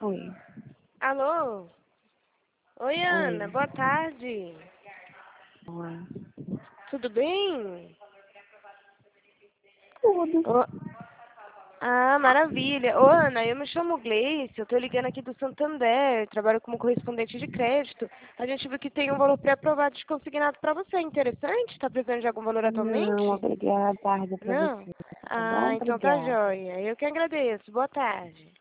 Oi. Alô? Oi, Ana, Oi. boa tarde. Oi. Tudo bem? Tudo. Ô, maravilha. Ô, Ana, eu me chamo Gleice, eu tô ligando aqui do Santander, trabalho como correspondente de crédito. A gente viu que tem um valor pré-aprovado de consignado para você. Interessante? Tá precisando de algum valor Não, atualmente? obrigada. Tarde pra Não? você. Tá bom? Ah, então tá Obrigada. joia. Eu que agradeço. Boa tarde.